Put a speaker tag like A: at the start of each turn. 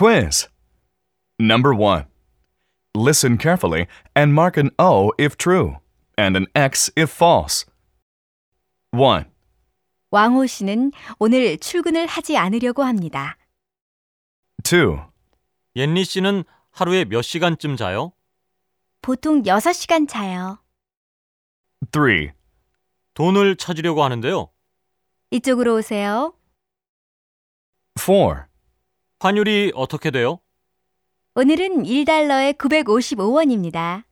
A: Quiz. Number 1. Listen carefully and mark an O if true and an X if false. 1.
B: 왕호 씨는 오늘 출근을 하지 않으려고 합니다.
A: 2.
C: 옌리 씨는 하루에 몇 시간쯤 자요?
B: 보통 6시간 자요.
A: 3.
C: 돈을 찾으려고 하는데요.
B: 이쪽으로 오세요.
A: 4.
C: 환율이 어떻게 돼요?
B: 오늘은 1달러에 955원입니다.